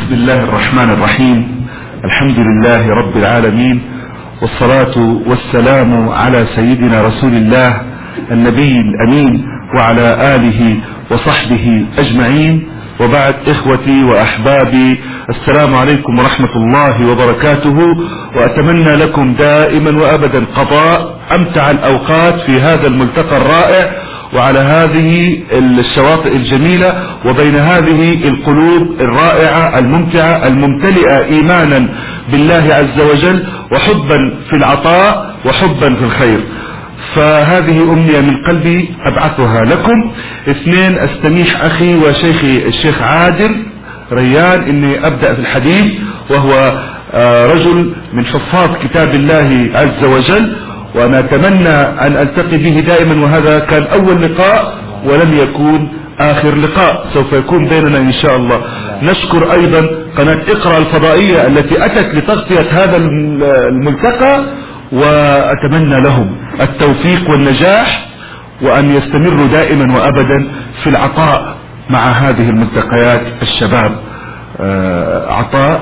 بسم الله الرحمن الرحيم. الحمد لله رب العالمين، والصلاة والسلام على سيدنا رسول الله النبي الأمين وعلى آله وصحبه أجمعين، وبعد. إخوتي وأحبابي، السلام عليكم ورحمة الله وبركاته، وأتمنى لكم دائما وأبدا قضاء أمتع الأوقات في هذا الملتقى الرائع وعلى هذه الشواطئ الجميلة وبين هذه القلوب الرائعة الممتعة الممتلئة إيمانا بالله عز وجل وحبا في العطاء وحبا في الخير. فهذه أمنية من قلبي أبعثها لكم. اثنين، أستميح أخي وشيخي الشيخ عادل ريان إني أبدأ في الحديث، وهو رجل من حفاظ كتاب الله عز وجل، وأنا أتمنى أن ألتقي به دائما، وهذا كان أول لقاء ولم يكون آخر لقاء، سوف يكون بيننا إن شاء الله. نشكر أيضا قناة اقرأ الفضائية التي أتت لتغطية هذا الملتقى، وأتمنى لهم التوفيق والنجاح، وأن يستمروا دائما وأبدا في العطاء مع هذه الملتقيات. الشباب عطاء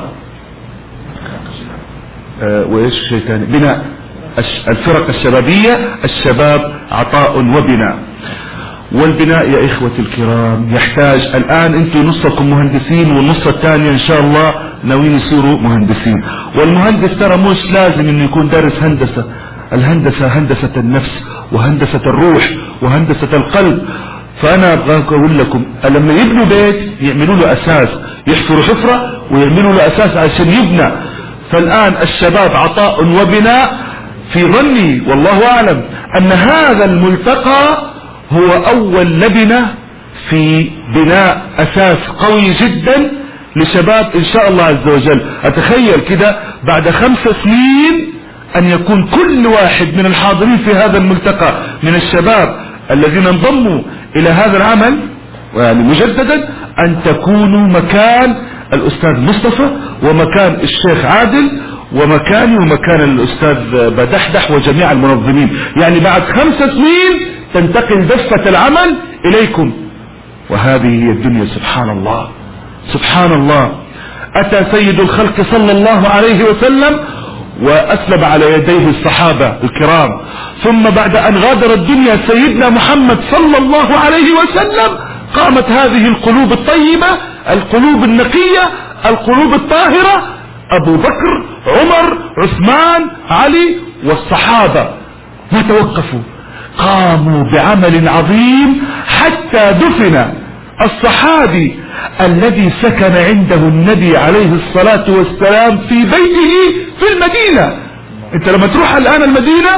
وإيش شيء ثاني، بناء الفرق الشبابية، الشباب عطاء وبناء. والبناء يا إخوتي الكرام يحتاج، الآن أنتم نصكم مهندسين والنص الثاني إن شاء الله ناويين يصيروا مهندسين. والمهندس ترى مش لازم إنه يكون دارس هندسة، الهندسة هندسة النفس وهندسة الروح وهندسة القلب. فأنا أبغى أقول لكم، لما يبنوا بيت يعملوا له أساس، يحفروا حفرة ويعملوا له أساس عشان يبنى. فالآن الشباب عطاء وبناء. في ظني والله أعلم أن هذا الملتقى هو أول لبنة في بناء أساس قوي جدا لشباب إن شاء الله عز وجل. أتخيل كده بعد 5 سنين أن يكون كل واحد من الحاضرين في هذا الملتقى من الشباب الذين انضموا إلى هذا العمل يعني مجددا، أن تكونوا مكان الأستاذ مصطفى ومكان الشيخ عادل ومكاني ومكان الأستاذ بدحدح وجميع المنظمين. يعني بعد 5 سنين تنتقل دفة العمل إليكم، وهذه هي الدنيا. سبحان الله سبحان الله. أتى سيد الخلق صلى الله عليه وسلم وأسلم على يديه الصحابة الكرام، ثم بعد أن غادر الدنيا سيدنا محمد صلى الله عليه وسلم قامت هذه القلوب الطيبة، القلوب النقية، القلوب الطاهرة، أبو بكر، عمر، عثمان، علي والصحابة ما توقفوا، قاموا بعمل عظيم حتى دفن الصحابي الذي سكن عنده النبي عليه الصلاة والسلام في بيته في المدينة. انت لما تروح الآن المدينة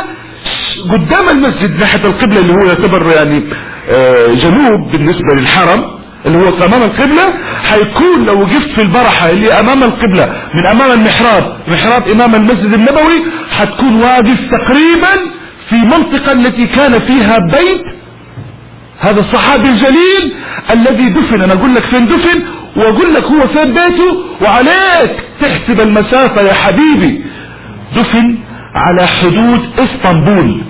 قدام المسجد ناحية القبلة اللي هو يعتبر يعني جنوب بالنسبة للحرم اللي هو امام القبلة، حيكون لو وقفت في البرحة اللي امام القبلة من امام المحراب، محراب امام المسجد النبوي، حتكون واقف تقريبا في منطقة التي كان فيها بيت هذا الصحابي الجليل الذي دفن. انا اقول لك فين دفن واقول لك هو فين بيته، وعليك تحسب المسافة يا حبيبي. دفن على حدود اسطنبول،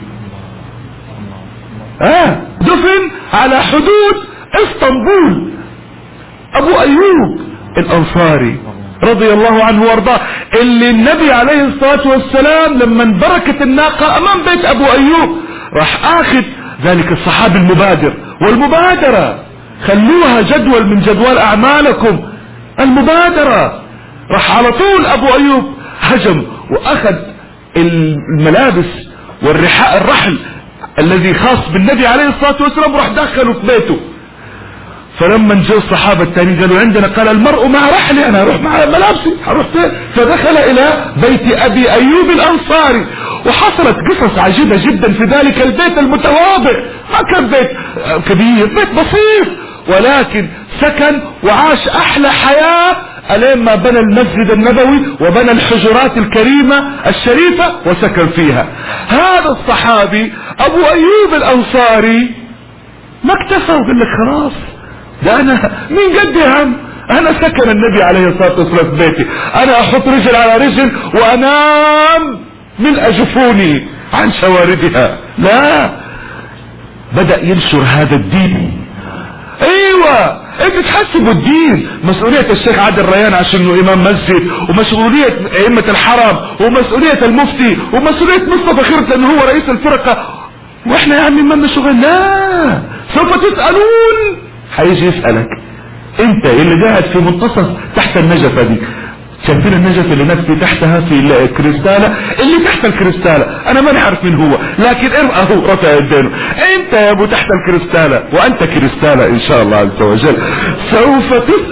دفن على حدود اسطنبول. ابو ايوب الانصاري رضي الله عنه وارضاه، اللي النبي عليه الصلاة والسلام لما بركت الناقة امام بيت ابو ايوب راح اخذ ذلك الصحابي المبادر. والمبادرة خلوها جدول من جدول اعمالكم، المبادرة. راح على طول ابو ايوب هجم واخذ الملابس والرحاء الرحل الذي خاص بالنبي عليه الصلاة والسلام وراح دخله في بيته. فلما جاء الصحابة التانيين قالوا عندنا، قال المرء مع رحلي، انا اروح مع ملابسي هروح. فدخل الى بيت ابي ايوب الانصاري، وحصلت قصص عجيبة جدا في ذلك البيت المتواضع. ما كان بيت كبير، بيت بسيط، ولكن سكن وعاش احلى حياة الين ما بنى المسجد النبوي وبنى الحجرات الكريمة الشريفة وسكن فيها. هذا الصحابي ابو ايوب الانصاري ما اكتفى وقال لك خلاص ده انا من قد هم، انا سكن النبي عليه الصلاة والسلام في بيتي، انا احط رجل على رجل وانام من اجفوني عن شواردها. لا، بدأ ينشر هذا الدين. ايوه انت تحسبوا الدين مسؤولية الشيخ عادل ريان عشان انه امام مسجد، ومسؤولية ائمة الحرم، ومسؤولية المفتي، ومسؤولية مصطفى خيرت لانه هو رئيس الفرقة، واحنا يا عمي ما شغل. لا، سوف تسألون. هيجي يسألك انت اللي قاعد في منتصف تحت النجفة دي، شايفين النجفة اللي نفسي تحتها في الكريستالة، اللي تحت الكريستالة انا ما نعرف من هو، لكن اهو رفع يدينه، انت يا ابو تحت الكريستالة، وانت كريستالة ان شاء الله عز وجل. سوف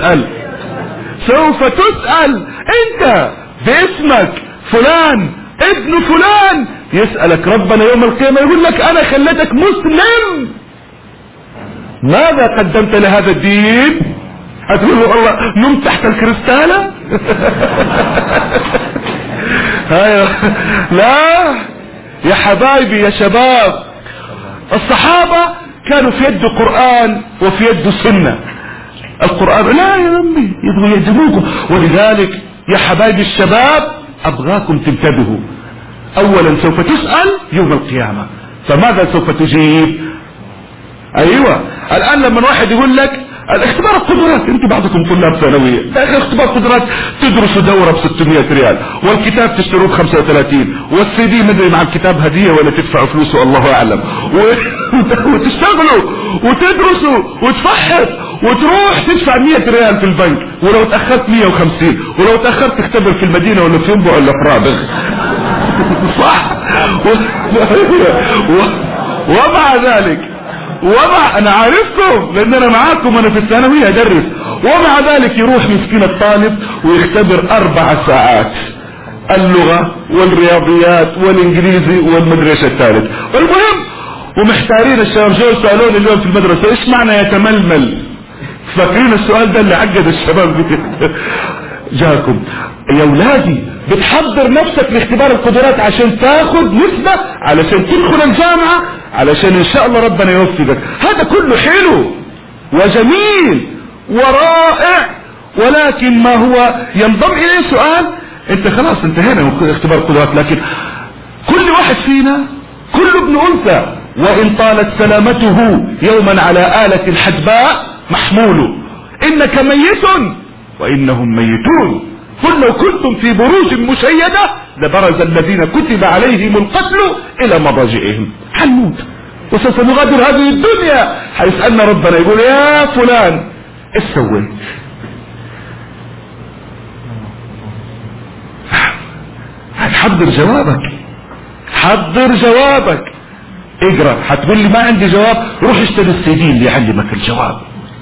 تسأل انت باسمك فلان ابن فلان، يسألك ربنا يوم القيامة يقول لك انا خليتك مسلم، ماذا قدمت لهذا الدين؟ هتقول له الله نمت تحت الكريستالة. لا يا حبايبي يا شباب، الصحابة كانوا في يد قرآن وفي يد سنة. القرآن لا يا امي يبغوا يهدموكم، ولذلك يا حبايبي الشباب ابغاكم تنتبهوا. اولا سوف تسأل يوم القيامة، فماذا سوف تجيب؟ ايوه الان لما واحد يقول لك الاختبار القدرات، انتوا بعضكم طلاب ثانويه، اختبار قدرات تدرسوا دوره ب 600 ريال، والكتاب تشتروه ب 35، والسي دي مدري مع الكتاب هديه ولا تدفعوا فلوسه الله اعلم، وتشتغلوا وتدرسوا وتفحص وتروح تدفع 100 ريال في البنك، ولو تاخرت 150، ولو تاخرت تختبر في المدينه ولا في ينبع ولا في رابغ. صح. ومع ذلك انا عارفكم لان انا معاكم، انا في الثانوية ادرس، ومع ذلك يروح مسكين الطالب ويختبر 4 ساعات اللغة والرياضيات والانجليزي والمدرسة الثالث. والمهم ومحتارين الشباب، جو سألوني اليوم في المدرسة ايش معنى يتململ؟ فاكرين السؤال ده اللي عقد الشباب. جاكم يا ولادي بتحضر نفسك لاختبار القدرات عشان تاخد نسبة، علشان تدخل الجامعة، علشان ان شاء الله ربنا يوفقك. هذا كله حلو وجميل ورائع، ولكن ما هو ينضم اليه سؤال، انت خلاص انتهينا من اختبار القدرات، لكن كل واحد فينا كل ابن انثى وان طالت سلامته يوما على آلة حدباء محمول، انك ميت وانهم ميتون، قل لو كنتم في بروج مشيدة لبرز الذين كتب عليهم القتل الى مضاجعهم. حنموت وسوف نغادر هذه الدنيا، هيسألنا ربنا يقول يا فلان ايش سويت؟ حضر جوابك، اقرأ. هتقول لي ما عندي جواب، روح اشتري السي دي اللي يعلمك الجواب.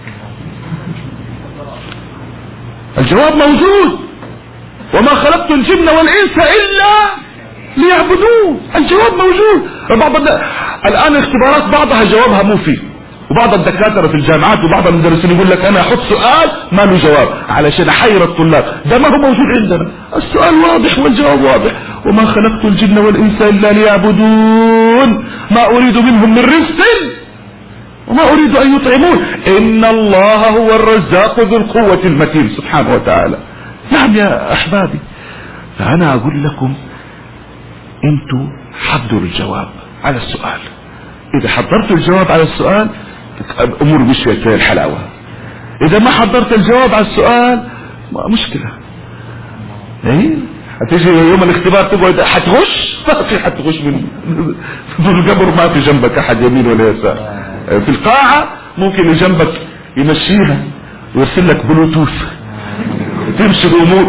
الجواب موجود، وما خلقت الجن والانس الا ليعبدون، الجواب موجود. الان اختبارات بعضها جوابها مو فيه، وبعض الدكاترة في الجامعات وبعض المدرسين يقول لك انا احط سؤال ما له جواب علشان احير الطلاب، ده ما هو موجود عندنا، السؤال واضح والجواب واضح. وما خلقت الجن والانس الا ليعبدون ما اريد منهم من رزق وما اريد ان يطعمون ان الله هو الرزاق ذو القوة المتين سبحانه وتعالى. نعم يا احبابي، فانا اقول لكم انتوا حضروا الجواب على السؤال. اذا حضرت الجواب على السؤال الامور مشيت فيها الحلاوة، اذا ما حضرت الجواب على السؤال مشكلة. ايه هتيجي يوم الاختبار تقعد حتغش، ما في حتغش من القبر، ما في جنبك احد يمين ولا يسار. في القاعة ممكن اللي جنبك يمشيها ويرسل لك بلوتوث تمشي الامور.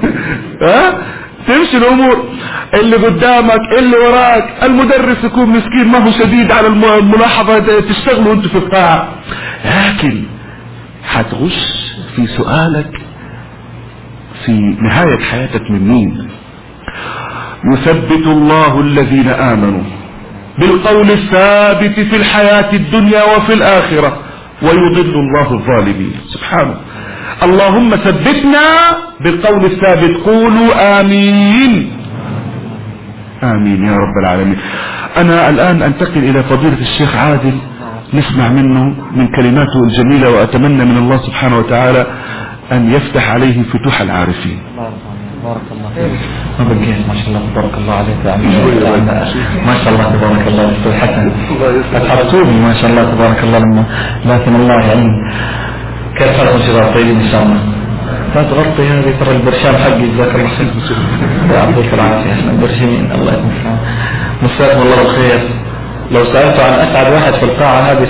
تمشي الامور، اللي قدامك اللي وراك، المدرس يكون مسكين ما هو شديد على الملاحظة، تشتغلوا انتوا في القاعة، لكن حتغش في سؤالك في نهاية حياتك من مين؟ يثبت الله الذين آمنوا بالقول الثابت في الحياة الدنيا وفي الآخرة ويضل الله الظالمين. سبحانه. اللهم ثبتنا بالقول الثابت، قولوا آمين. آمين يا رب العالمين. أنا الآن أنتقل إلى فضيلة الشيخ عادل، نسمع منه من كلماته الجميلة، وأتمنى من الله سبحانه وتعالى أن يفتح عليه فتوح العارفين. بارك الله فيك. ما شاء الله تبارك الله عليك يا عمي، ما شاء الله تبارك الله أستاذ حسن، أتعبتوني ما شاء الله تبارك الله لما، لكن الله يعين. كيف حالكم شباب؟ طيبين إن شاء الله. لا تغطي هذه ترى البرشام حقي جزاك الله خير. يعطيك العافية. احنا برشمين الله يكون في العافية. مساكم الله بالخير. لو سألت عن أسعد واحد في القاعة هذه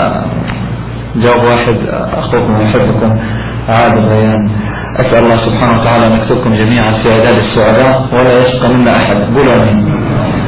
جواب واحد، أخوكم ويحبكم عادل ريان. أسأل الله سبحانه وتعالى أن يكتبكم جميعا في عداد السعداء ولا يشقى منا أحد. قولوا آمين.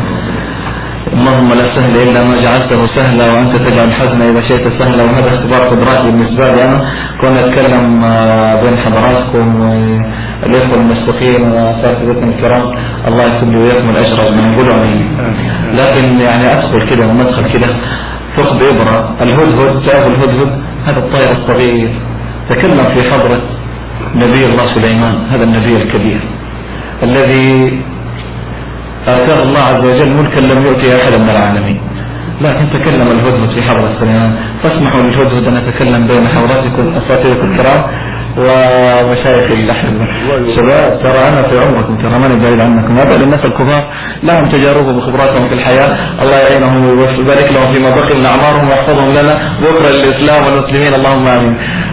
اللهم لا سهل إلا ما جعلته سهلا وأنت تجعل الحزن إذا شئت سهلا. وهذا اختبار قدرات بالنسبة لي أنا، كنا نتكلم بين حضراتكم والإخوة المسبقين وأساتذتنا الكرام، الله يكتب لي وياكم الأجر أجمعين. قولوا آمين. لكن يعني أدخل كده ومدخل كده ثقب إبرة. الهدهد، تعرف الهدهد هذا الطائر الصغير تكلم في حضرة نبي الله سليمان، هذا النبي الكبير الذي آتاه الله عز وجل ملكا لم يؤتي أحدا من العالمين، لكن تكلم الهدهد في حضرة سليمان. فاسمحوا للهدهد أن أتكلم بين حضراتكم أساتذتكم الكرام ومشايخ الأحبة. شباب ترى أنا في عمركم، ترى ماني بعيد عنكم. هذا الناس الكبار لهم تجاربهم وخبراتهم في الحياة، الله يعينهم ويبارك لهم فيما بقي من أعمارهم ويحفظهم لنا بكرة للإسلام والمسلمين، اللهم آمين.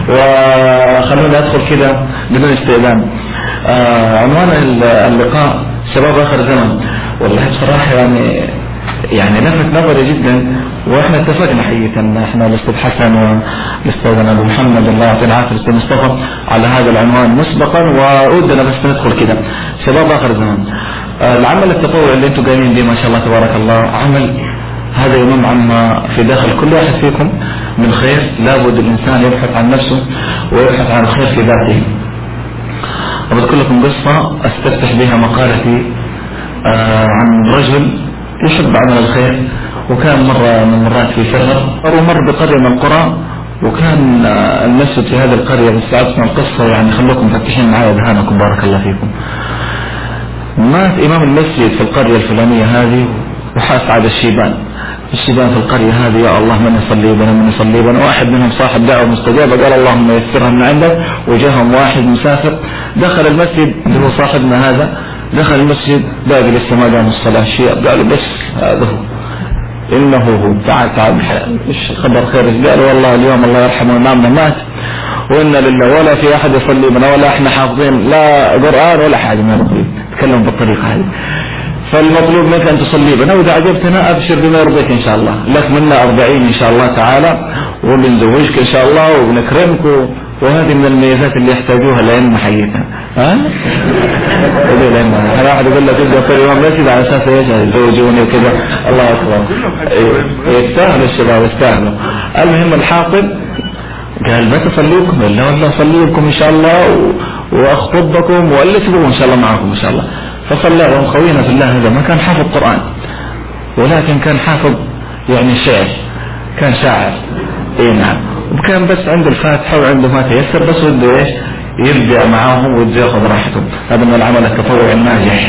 وخلونا أدخل كده بدون استئذان. عنوان اللقاء شباب آخر زمن. والله بصراحة يعني لفت نظري جدا، واحنا اتفقنا حقيقة ان احنا الاستاذ حسن والاستاذ ابو محمد الله يعطيه العافية الاستاذ مصطفى على هذا العنوان مسبقا، وودنا بس ندخل كده شباب آخر زمن. العمل التطوعي اللي انتم قايمين به ما شاء الله تبارك الله، عمل هذا ينم عما في داخل كل واحد فيكم من خير. لابد الانسان يبحث عن نفسه ويبحث عن الخير في ذاته. أذكر لكم قصة أستفتح بها مقالتي عن رجل يحب عمل الخير، وكان مرة من المرات في سفر ومر بقرية من القرى، وكان المسجد في هذه القرية. بس أسمع القصة يعني خلوكم مفتحين معي أذهانكم بارك الله فيكم. مات إمام المسجد في القرية الفلانية هذه وحاس على الشيبان في القرية هذه، يا الله من يصلي بنا من يصلي بنا. واحد منهم صاحب دعوة مستجابة قال اللهم يسرها من عندك، وجاهم واحد مسافر دخل المسجد اللي هو صاحبنا هذا، دخل المسجد باقي لسه ما قام الصلاة. الشيء قالوا بس هذا هو، إنه هو، تعال إيش خبر خير؟ قالوا والله اليوم الله يرحمه إمامنا مات، وإنا لله ولا في أحد يصلي بنا ولا إحنا حافظين لا قرآن ولا حاجة ما نقول. تكلم بالطريقة هذه. فالمطلوب منك أن تصلي بنا، وإذا عجبتنا أبشر بما يرضيك إن شاء الله، لك منا 40 إن شاء الله تعالى، وبنزوجك إن شاء الله وبنكرمك. وهذه من الميزات اللي يحتاجوها الأئمة حقيقة. هذا واحد يقول لك تبدأ في اليوم مسجد على أساس إيش يزوجوني وكذا. الله أكبر. يستاهلوا الشباب يستاهلوا. المهم الحاطب قال بتصليكم ولا أصليكم إن شاء الله وأخطبكم ولا تبغوا إن شاء الله معكم إن شاء الله. فصلى لهم خوينا في الله. هذا ما كان حافظ قرآن، ولكن كان حافظ يعني شعر، كان شاعر. اي نعم. وكان بس عنده الفاتحة وعنده ما تيسر، بس وده ايش يبدأ معاهم وده ياخذ راحته. هذا من العمل التطوعي الناجح.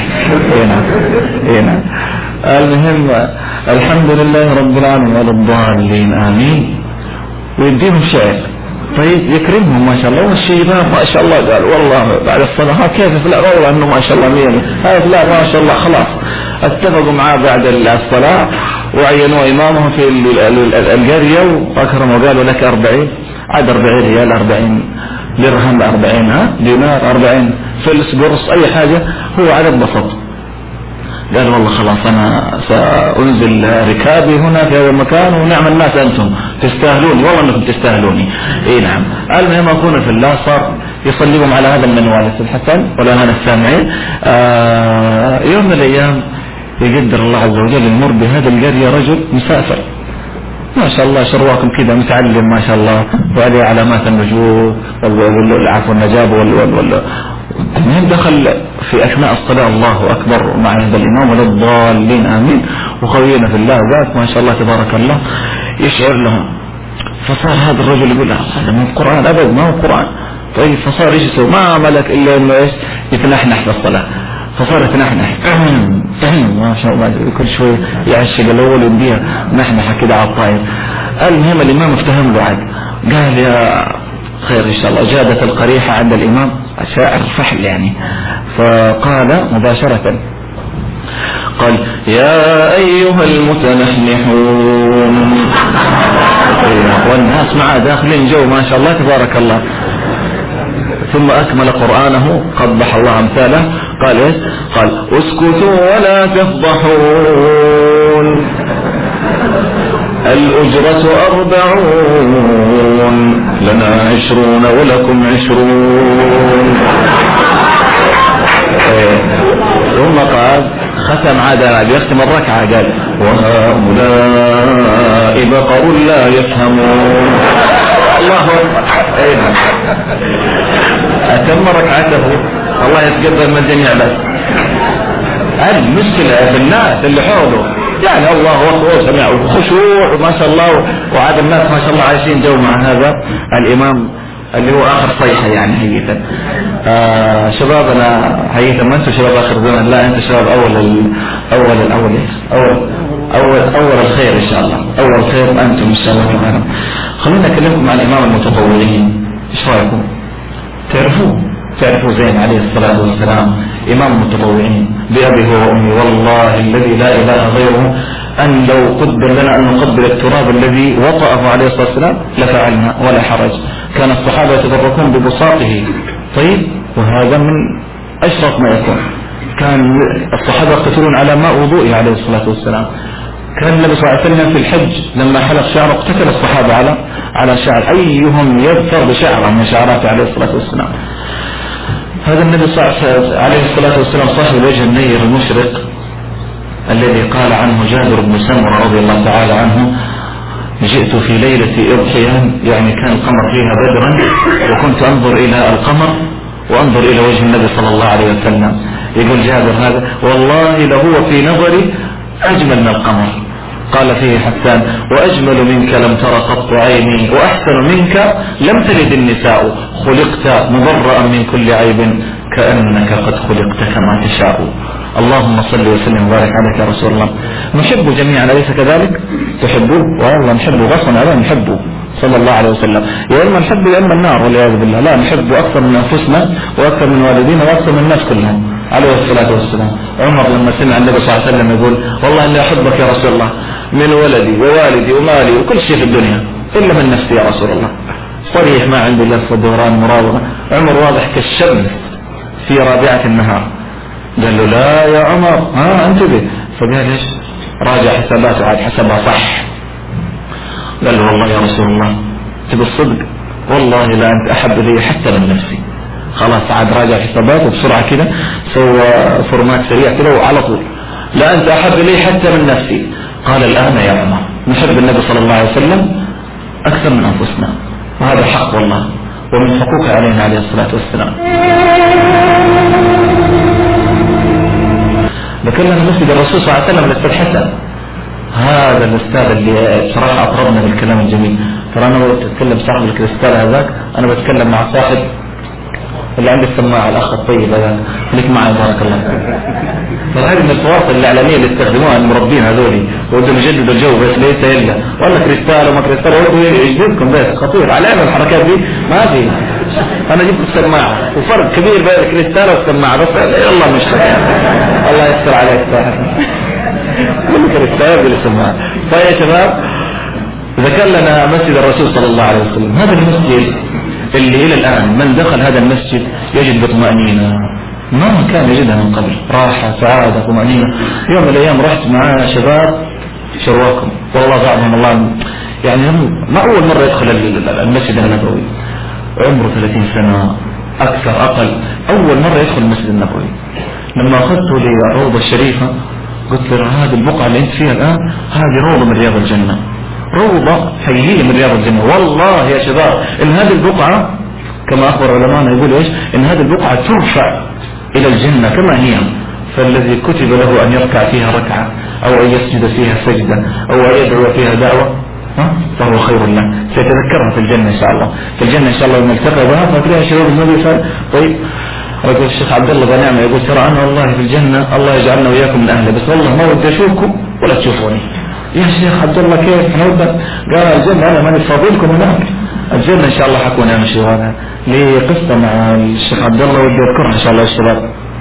اي نعم. المهم الحمد لله رب العالمين ولا الضالين آمين. ويديهم شعر طيب يكرمهم ما شاء الله. والشيبان ما شاء الله قال والله بعد الصلاة كيف لا والله انه ما شاء الله 100 هذا لا ما شاء الله خلاص. اتفقوا معاه بعد الصلاة وعينوا امامهم في القرية واكرموا وقالوا لك 40 عاد 40 ريال 40 درهم 40 دينار 40 فلس قرص اي حاجة هو عدد بسيط. قال والله خلاص أنا سأنزل ركابي هنا في هذا المكان ونعم الناس أنتم تستاهلوني والله أنكم تستاهلوني. إيه نعم. المهم أكون في الله صار يصليهم على هذا المنوال الحسن ولا هذا السامعين. يوم من الأيام يقدر الله عز وجل يمر بهذا القرية رجل مسافر ما شاء الله شرواكم كذا متعلم ما شاء الله وعليه علامات النجوم والعفو والنجاب المهم دخل في أثناء الصلاة الله أكبر مع هذا الإمام ولا الضالين آمين وخوينا في الله ذات ما شاء الله تبارك الله يشعر لهم. فصار هذا الرجل يقول هذا من القرآن أبدا ما هو القرآن. طيب فصار ايش يسوي ما ملك إلا إنه إيش يتنحنح في الصلاة. فصار يتنحنح ما شاء الله كل شوي يعشق الأول يديها نحنحة كده على الطائر. المهم الإمام افتهم له عاد قال يا خير إن شاء الله. جادت القريحة عند الإمام شاعر فحل يعني. فقال مباشرة قال يا أيها المتنحنحون، والناس معه داخلين جو ما شاء الله تبارك الله. ثم أكمل قرآنه قبح الله أمثاله، قال إيه؟ قال اسكتوا ولا تفضحون، الأجرة 40 لنا 20 ولكم 20. ثم قال ختم عادة بيختم الركعة قال وهؤلاء بقر لا يفهمون. الله أكبر. أتم ركعته، الله يتقبل من الجميع. بس المشكلة في الناس اللي حوله، يعني الله أكبر سمع وخشوع ما شاء الله، وعاد الناس ما شاء الله عايشين جو مع هذا الإمام اللي هو آخر صيحة يعني هيئة. شبابنا هيئة، ما أنتم شباب آخر زمن، لا أنتم شباب أول الخير إن شاء الله، أول خير أنتم إن شاء الله. خلونا أكلمكم عن الإمام المتطوعين. إيش رأيكم؟ تعرفوا زين عليه الصلاة والسلام إمام المتطوعين بأبي هو وأمي، والله الذي لا إله غيره أن لو قدر لنا أن نقبل التراب الذي وطأه عليه الصلاة والسلام لفعلنا ولا حرج. كان الصحابة يتبركون ببساطه. طيب، وهذا من أشرف ما يكون. كان الصحابة يقتتلون على ماء وضوئه عليه الصلاة والسلام. كان النبي صلى الله عليه وسلم في الحج لما حلق شعره اقتتل الصحابة على شعر أيهم يظفر بشعره من شعراته عليه الصلاة والسلام. هذا النبي صلى الله عليه الصلاة والسلام صاحب الوجه النير المشرق الذي قال عنه جابر بن سمرة رضي الله تعالى عنه جئت في ليلة إضحيان، يعني كان القمر فيها بدرا، وكنت أنظر إلى القمر وأنظر إلى وجه النبي صلى الله عليه وسلم. يقول جابر هذا والله لهو في نظري أجمل من القمر. قال فيه حسان وأجمل منك لم تر قط عيني، وأحسن منك لم تلد النساء، خلقت مبرأ من كل عيب كأنك قد خلقت كما تشاء. اللهم صل وسلم وبارك عليك يا رسول الله. نحب جميعا أليس كذلك؟ تحبوه؟ والله نحبه غصبا علينا، نحبه صلى الله عليه وسلم. يا إما نحبه يا إما النار والعياذ بالله. لا، نحبه أكثر من أنفسنا وأكثر من والدينا وأكثر من الناس كلهم عليه الصلاة والسلام. عمر لما سمع النبي صلى الله عليه وسلم يقول والله إني أحبك يا رسول الله من ولدي ووالدي ومالي وكل شيء في الدنيا إلا من نفسي يا رسول الله. صريح ما عندي لفظ دوران مراوغة. عمر واضح كالشمس في رابعة النهار. قال له لا يا عمر انتبه. فقال ايش؟ راجع حساباته، عاد حسبها صح. قال له والله يا رسول الله تبي الصدق والله لا أنت أحب لي حتى من نفسي. خلاص عاد راجع حساباته بسرعة كده، سوى فورمات سريع كده وعلى طول لا أنت أحب لي حتى من نفسي. قال الآن يا عمر نحب النبي صلى الله عليه وسلم أكثر من أنفسنا، وهذا حق والله ومن حقوق علينا عليه الصلاة والسلام. ذكرنا مسجد الرسول صلى الله عليه وسلم الأستاذ حسن، هذا الأستاذ اللي بصراحة أطربنا بالكلام الجميل. ترى أنا بتكلم صاحب الكريستال هذاك، أنا بتكلم مع صاحب اللي عنده السماعة الأخ الطيب هذا، خليك معي بارك الله فيك. ترى هذه من التواصل الإعلامية اللي يستخدموها المربين هذولي، ودهم يجددوا الجو بس ليس إلا ولا كريستال وما كريستال ولا يجددكم، بس خطير علينا الحركات دي ما في. أنا جبت السماعة وفرق كبير بين الكريستال والسماعة، بس يلا مش الله يستر عليك صاحب كل كريستال بالسماعة. طيب يا شباب، ذكر لنا مسجد الرسول صلى الله عليه وسلم. هذا المسجد اللي إلى الآن من دخل هذا المسجد يجد بطمأنينة ما كان يجدها من قبل، راحة سعادة طمأنينة. يوم من الأيام رحت مع شباب شرواكم والله بعضهم الله يعني ما أول مرة يدخل المسجد النبوي، عمره 30 سنة أكثر أقل، أول مرة يدخل المسجد النبوي. لما أخذته للروضة الشريفة قلت له هذه البقعة اللي أنت فيها الآن هذه روضة من رياض الجنة، روضة حقيقية من رياض الجنة. والله يا شباب إن هذه البقعة كما أخبر علماءنا يقول إيش؟ إن هذه البقعة ترفع إلى الجنة كما هي، فالذي كتب له أن يركع فيها ركعة أو أن يسجد فيها سجدة أو أن يدعو فيها دعوة فهو خير له، سيتذكرها في الجنة إن شاء الله. في الجنة إن شاء الله نلتقي بها فتلاقي شباب النبي صلى. طيب رجل الشيخ عبد الله بن نعمة يقول ترى أنا والله في الجنة الله يجعلنا وإياكم من أهله، بس والله ما ودي أشوفكم ولا تشوفوني. يا شيخ عبد الله كيف احنا ودنا؟ قال الجنة أنا ماني فاضلكم هناك، الجنة إن شاء الله حكون أنا شيء. هذا لي قصة مع الشيخ عبد الله ودي أذكرها إن شاء الله الشباب.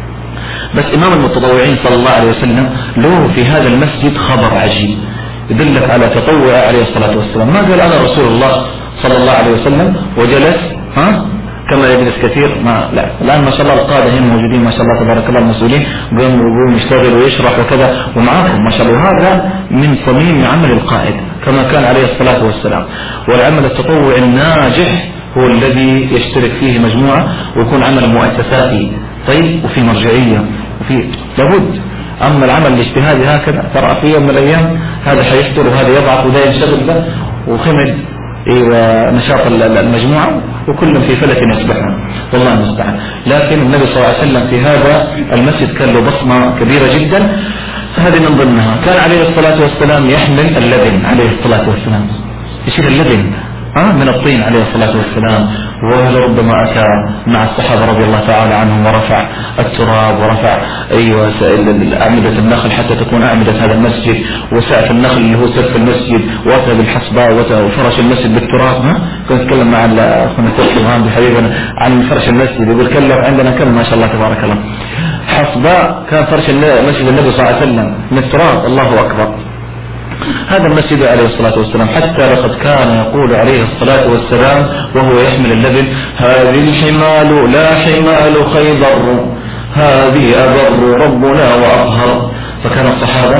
بس إمام المتطوعين صلى الله عليه وسلم له في هذا المسجد خبر عجيب يدلك على تطوع عليه الصلاة والسلام. ما قال أنا رسول الله صلى الله عليه وسلم وجلس كما يجلس كثير، ما لا، الآن ما شاء الله القادة هنا موجودين ما شاء الله تبارك الله المسؤولين قوم يشتغل ويشرح وكذا ومعاكم ما شاء الله. هذا من صميم عمل القائد كما كان عليه الصلاة والسلام. والعمل التطوعي الناجح هو الذي يشترك فيه مجموعة ويكون عمل مؤسساتي طيب وفي مرجعية وفي لابد. أما العمل الاجتهادي هكذا ترى في يوم من الأيام هذا حيفتر وهذا يضعف وده ينشغل به وخمد ونشاط المجموعة وكلهم في فلك يسبحون والله المستعان. لكن النبي صلى الله عليه وسلم في هذا المسجد كان له بصمة كبيرة جدا، فهذه من ضمنها كان عليه الصلاة والسلام يحمل اللبن عليه الصلاة والسلام، يشيل اللبن من الطين عليه الصلاة والسلام. وربما أتى مع الصحابة رضي الله تعالى عنهم ورفع التراب ورفع أعمدة النخل حتى تكون أعمدة هذا المسجد، وسقف النخل اللي هو سقف المسجد، وأتى بالحصباء وفرش المسجد بالتراب. كنت أتكلم مع أخونا التوحيد بحبيبنا عن فرش المسجد، يقول كلف عندنا كم ما شاء الله تبارك الله حصباء كان فرش مسجد النبي صلى الله عليه وسلم من التراب. الله أكبر. هذا المسجد عليه الصلاة والسلام حتى لقد كان يقول عليه الصلاة والسلام وهو يحمل اللبن: هذه الحمال لا حمال خيبر، هذه أبر ربنا وأطهر. فكان الصحابة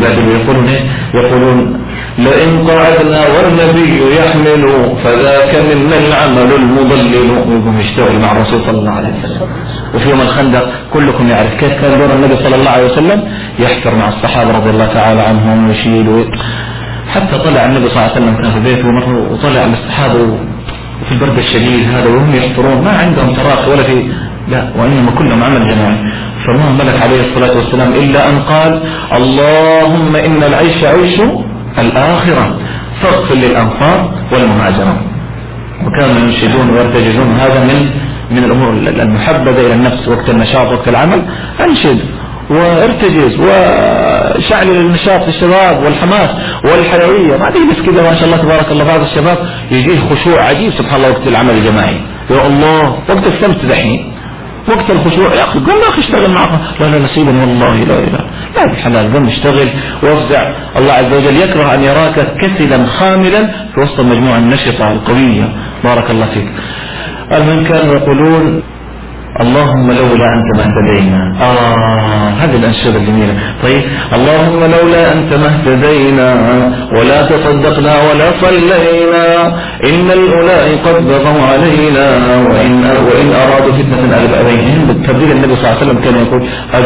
يقولون لئن قعدنا والنبي يحمل فذاك منا العمل المضلل. ويقوم يشتغل مع الرسول صلى الله عليه وسلم. وفي يوم الخندق كلكم يعرف كيف كان دور النبي صلى الله عليه وسلم، يحفر مع الصحابة رضي الله تعالى عنهم ويشيل حتى طلع النبي صلى الله عليه وسلم كان في بيته مرة وطلع الصحابة وفي البرد الشديد هذا وهم يحفرون ما عندهم تراخي ولا في لا، وإنما كلهم عمل جماعي. فما ملك عليه الصلاة والسلام إلا أن قال: اللهم إن العيش عيش الآخرة فاغفر للأنصار والمهاجرة. وكانوا ينشدون ويرتجزون هذا من الأمور المحببة إلى النفس وقت النشاط وقت العمل. أنشد وارتجز وشعل النشاط في الشباب والحماس والحيوية. ما تجلس كذا ما شاء الله تبارك الله بعض الشباب يجيه خشوع عجيب سبحان الله وقت العمل الجماعي. يا الله وقت السبت دحين وقت الخشوع يا أخي قم يا أخي اشتغل معك. لا نصيبا والله لا بحلال قم اشتغل وافزع. الله عز وجل يكره أن يراك كسلا خاملا في وسط المجموعة النشطة القوية. بارك الله فيك. المهم كانوا يقولون: اللهم لولا أنت ما اهتدينا. هذه الأنشطة الجميلة. طيب اللهم لولا أنت ما اهتدينا ولا تصدقنا ولا صلينا إن الأولئك قد بغوا علينا وإن أرادوا فتنة أبيهم. بالتبديل النبي صلى الله عليه وسلم كان يقول: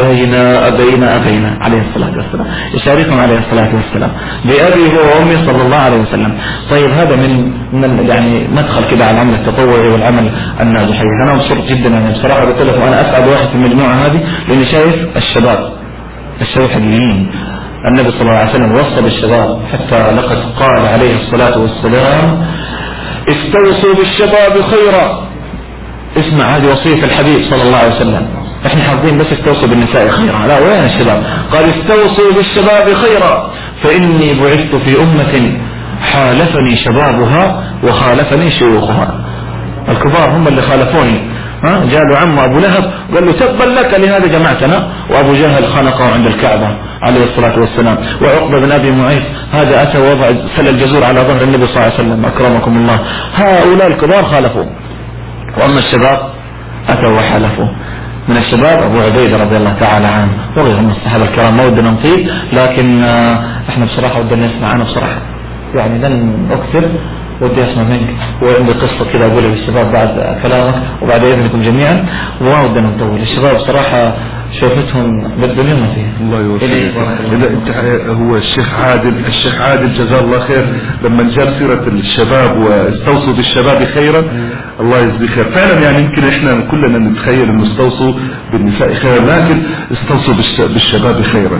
أبينا عليه الصلاة والسلام، يشاركهم عليه الصلاة والسلام بأبي هو وأمي صلى الله عليه وسلم. طيب هذا من يعني مدخل كده على العمل التطوعي والعمل الناجح. أنا مبسوط جدا يعني بصراحة قلت لكم أنا أسعد واحد في المجموعة هذه لأني شايف الشباب حقيقيين. النبي صلى الله عليه وسلم وصى بالشباب حتى لقد قال عليه الصلاة والسلام: استوصوا بالشباب خيرا. اسمع هذه وصية الحبيب صلى الله عليه وسلم. احنا حافظين بس استوصوا بالنساء خيرا، لا وين الشباب؟ قال: استوصوا بالشباب خيرا فإني بعثت في أمة حالفني شبابها وخالفني شيوخها. الكبار هم اللي خالفوني. جاء عمه أبو لهب قال له: تبا لك لهذا جمعتنا. وأبو جهل خنقه عند الكعبة عليه الصلاة والسلام. وعقبة بن أبي معيط هذا أتى ووضع سل الجزور على ظهر النبي صلى الله عليه وسلم أكرمكم الله. هؤلاء الكبار خالفوا. وأما الشباب أتوا وحالفوا. من الشباب أبو عبيدة رضي الله تعالى عنه وغيرهم من الصحابة الكرام. ما ودنا نطيل لكن احنا بصراحة ودنا نسمع. أنا بصراحة يعني لن أكثر ودي أسمع منك وعندي قصة كده أقولها للشباب بعد كلامك وبعد إذنكم جميعا. وما ودنا نطول. الشباب صراحة شوفتهم بالدنيا ما فيها. الله يوفقك. هو الشيخ عادل جزاه الله خير لما جاب سيرة الشباب واستوصوا بالشباب خيرا الله يجزيه خير. فعلا يعني يمكن احنا كلنا نتخيل ان استوصوا بالنساء خيرا لكن استوصوا بالشباب خيرا.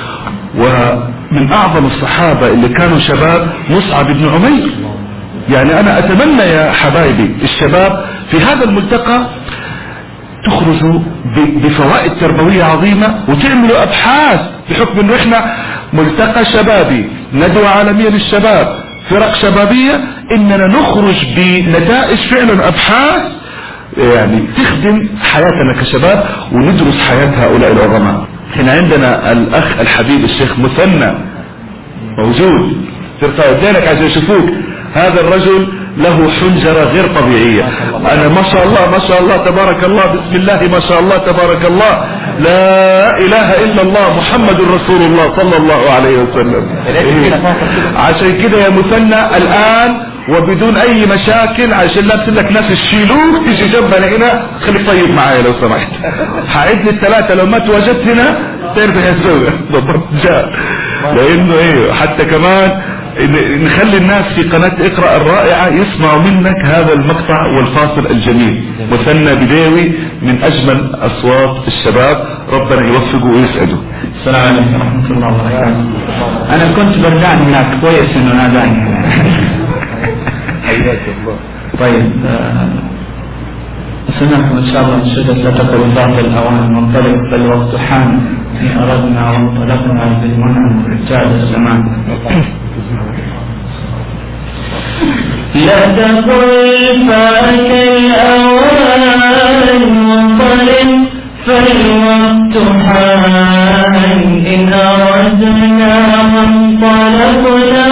ومن أعظم الصحابة اللي كانوا شباب مصعب بن عمير. يعني أنا أتمنى يا حبايبي الشباب في هذا الملتقى تخرجوا بفوائد تربوية عظيمة وتعملوا أبحاث بحكم أنه إحنا ملتقى شبابي ندوة عالمية للشباب فرق شبابية إننا نخرج بنتائج فعلا أبحاث يعني تخدم حياتنا كشباب وندرس حياة هؤلاء العظماء. هنا عندنا الأخ الحبيب الشيخ مثنى موجود، ترفع يدينك عشان يشوفوك. هذا الرجل له حنجرة غير طبيعية. أنا ما شاء الله ما شاء الله تبارك الله بسم الله ما شاء الله تبارك الله لا إله إلا الله محمد رسول الله صلى الله عليه وسلم. عشان كده يا مثنى الآن وبدون أي مشاكل عشان لا لك ناس تشيلوك تيجي جنبنا هنا خليك طيب معايا لو سمحت. هعد الثلاثة لو ما تواجدت هنا تعرف ايش هتسوي بالضبط جاء. لأنه إيه حتى كمان نخلي الناس في قناة اقرأ الرائعة يسمعوا منك هذا المقطع والفاصل الجميل. مثنى بداوي من اجمل اصوات الشباب، ربنا يوفقه ويسعده. السلام عليكم ورحمة الله وبركاته. انا كنت بردان هناك كويس انه ناداني. حياك الله. طيب سنحن ان شاء الله نشدد لتقل بعض الاوان منطلق بالوقت حان ان اردنا وانطلقنا بالمنى رجال الزمان. لا تقل فات الأوان منطلق فالوقت حان إن أردنا وانطلقنا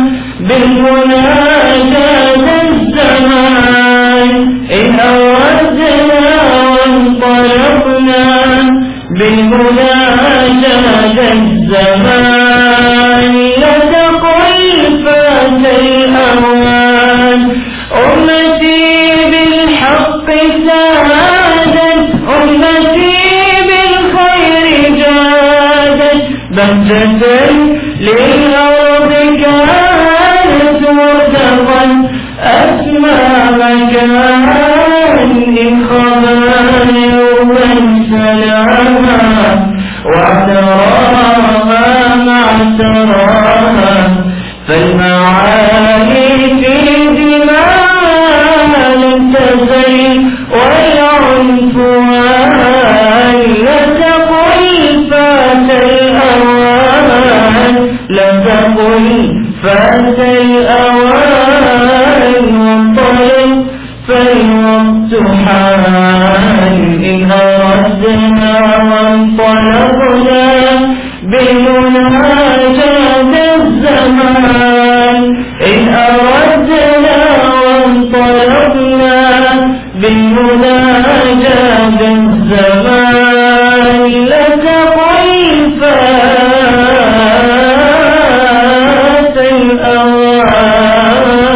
بالمناجاة الزمان إن أردنا وانطلقنا بالمناجاة الزمان لا تقل فات الأوان أمتي بالحق سادت أمتي بالخير جادت بهجة للأرض كانت مرتقا أسمى مكان إن خبا يوما سلاما واعتراها مع تراها فالمعاني في دماء لم تزل والعنفوان لا تقل فات الأوان لا تقل فات الأوان وانطلق فالوقت حان إن أردنا وانطلقنا بالمناجاة الزمان إن أردنا وانطلقنا بالمناجاة الزمان لا تقل فات الأوان.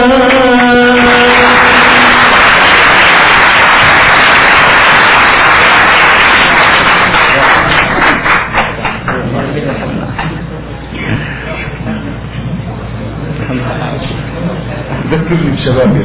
ذكرني بشبابي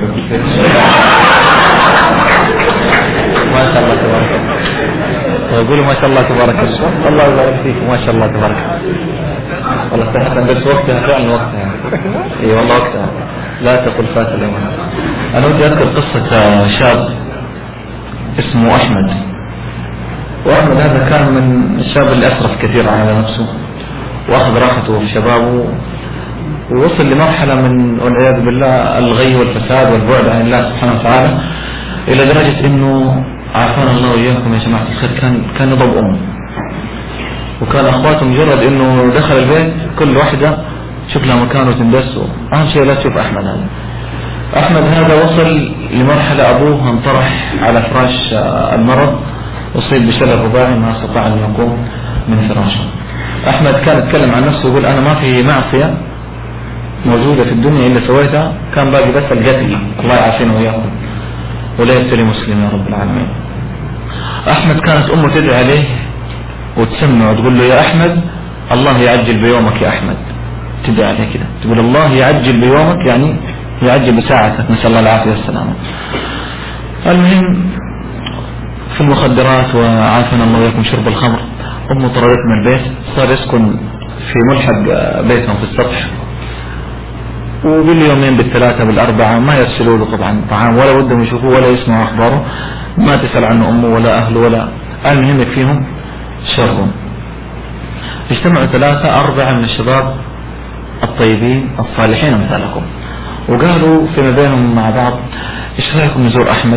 ما شاء الله تبارك الله. ويقولوا ما شاء الله تبارك الله. الله يبارك فيك ما شاء الله تبارك الله. والله صحيح بس وقتها فعلا وقتها. اي والله وقتها. لا تقل فات الأوان. انا ودي اذكر قصة شاب اسمه احمد. واحمد هذا كان من الشاب اللي اسرف كثير على نفسه واخذ راحته في شبابه ووصل لمرحلة من والعياذ بالله الغي والفساد والبعد عن الله سبحانه وتعالى إلى درجة إنه عافانا الله وإياكم يا جماعة الخير كان يضرب أمه وكان أخواته مجرد إنه دخل البيت كل واحدة شوف لها مكان وتندس. أهم شيء لا تشوف أحمد هذا. أحمد هذا وصل لمرحلة أبوه انطرح على فراش المرض وصيب بشلل رباعي ما استطاع أن يقوم من فراشه. أحمد كان يتكلم عن نفسه ويقول أنا ما في معصية موجودة في الدنيا إلا سويتها كان باقي بس القتل الله يعافينا وإياكم ولا يبتلي مسلم يا رب العالمين. أحمد كانت أمه تدعي عليه وتسمع وتقول له يا أحمد الله يعجل بيومك يا أحمد. تدعي عليه كده تقول الله يعجل بيومك يعني يعجل بساعتك نسأل الله العافية والسلامة. المهم في المخدرات وعافنا الله وإياكم شرب الخمر. أمه طردت من البيت صار يسكن في ملحق بيتهم في السطح وباليومين بالثلاثة بالأربعة ما يرسلوا له طبعا طعام ولا ودهم يشوفوه ولا يسمعوا أخباره ما تسأل عنه أمه ولا أهله ولا المهم فيهم شرهم. اجتمعوا 3-4 من الشباب الطيبين الصالحين مثالكم وقالوا فيما بينهم مع بعض ايش رايكم نزور أحمد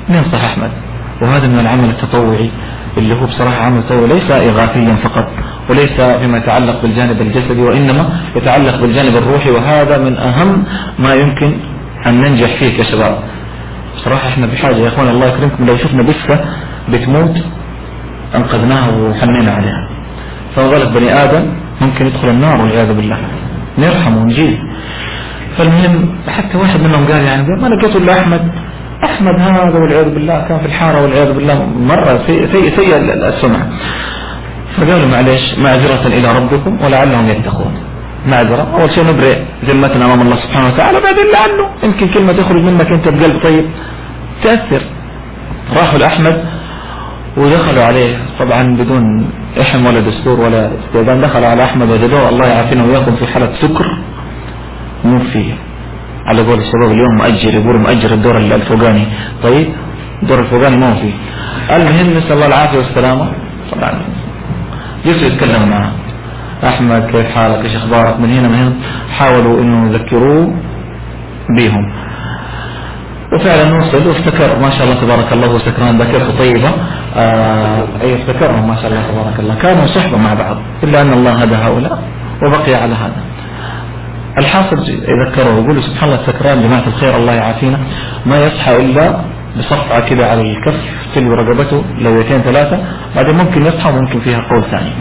ننصح أحمد. وهذا من العمل التطوعي اللي هو بصراحة عمل تطوعي ليس إغاثيا فقط، وليس فيما يتعلق بالجانب الجسدي، وإنما يتعلق بالجانب الروحي، وهذا من أهم ما يمكن أن ننجح فيه كشباب. بصراحة احنا بحاجة يا اخوان الله يكرمكم، لو شفنا بسة بتموت انقذناها وحنينا عليها، فما بالك بني آدم ممكن يدخل النار والعياذ بالله، نرحم ونجيه. فالمهم حتى واحد منهم قال يعني ما لقيته الا أحمد هذا والعياذ بالله كان في الحارة والعياذ بالله مرة سيء السمعة. فقالوا معلش معذرة إلى ربكم ولعلهم يتقون. معذرة، أول شيء نبرئ ذمتنا أمام الله سبحانه وتعالى، بعدين لعنه يمكن كلمة تخرج منك أنت بقلب طيب تأثر. راحوا لأحمد ودخلوا عليه طبعا بدون إحم ولا دستور ولا استئذان، دخلوا على أحمد وجدوه الله يعافينا وياكم في حالة سكر مو فيه، على قول الشباب اليوم مؤجر، يقولوا مؤجر الدور الفوقاني. طيب الدور الفوقاني ما هو فيه. المهم نسأل الله العافية والسلامة. طبعا جلسوا يتكلموا معه، أحمد كيف حالك، إيش أخبارك، من هنا حاولوا إنه يذكروه بيهم. وفعلا وصل وافتكر ما شاء الله تبارك الله وسكران ذاكرته طيبة. أي افتكرهم ما شاء الله تبارك الله، كانوا صحبة مع بعض، إلا أن الله هدى هؤلاء وبقي على هذا. الحاصل يذكره ويقولوا سبحان الله السكران جماعة الخير الله يعافينا ما يصحى إلا بصفعة كده على الكف تلو رقبته لويتين ثلاثة، بعدين ممكن يصحى وممكن فيها قول ثاني.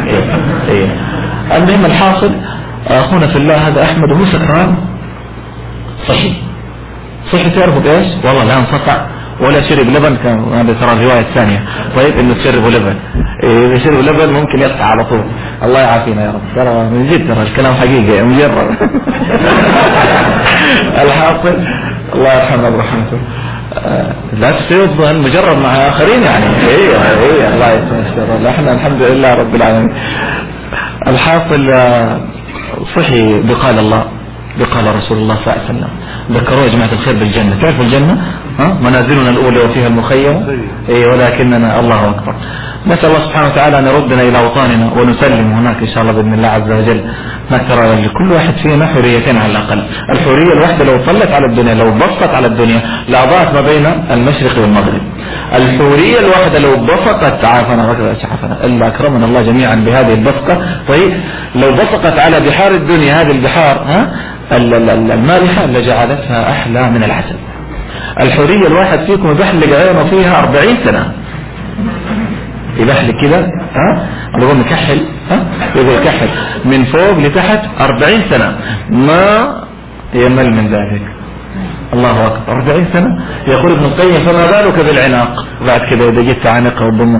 المهم الحاصل أخونا في الله هذا أحمد وهو سكران صحي تعرفوا بإيش؟ والله لا انصفع ولا شرب لبن، كان هذا ترى الرواية الثانية. طيب إنه شربوا لبن، إذا شربوا لبن ممكن يقطع على طول. الله يعافينا يا رب، ترى من جد ترى الكلام حقيقي مجرد. الحاصل الله يرحمه برحمته، لا تستيض مجرد مع آخرين يعني. إيه الله يسلمك، احنا الحمد لله رب العالمين. الحاصل صحي بقال الله بقال رسول الله صلى الله عليه وسلم، ذكروا يا جماعة الخير بالجنة. تعرفوا الجنة منازلنا الأولى وفيها المخيم، ولكننا الله أكبر. نسأل الله سبحانه وتعالى أن يردنا إلى أوطاننا ونسلم هناك إن شاء الله بإذن الله عز وجل. ما ترى لكل واحد فينا حريتين على الأقل. الحرية الواحدة لو طلت على الدنيا، لو بسطت على الدنيا لأضاءت ما بين المشرق والمغرب. الحرية الواحدة لو بسطت عافنا إلا أكرمنا الله جميعا بهذه البسطة. طيب لو بسطت على بحار الدنيا هذه البحار المالحة لجعلتها أحلى من العسل. الحرية الواحد فيكم يبحلق عينه فيها 40 سنة، يبحلق كده يقول مكحل يقول كحل من فوق لتحت 40 سنة ما يمل من ذلك. الله أكبر 40 سنة. يقول ابن القيم فما بالك بالعناق بعد كده إذا جيت عنقه وضمه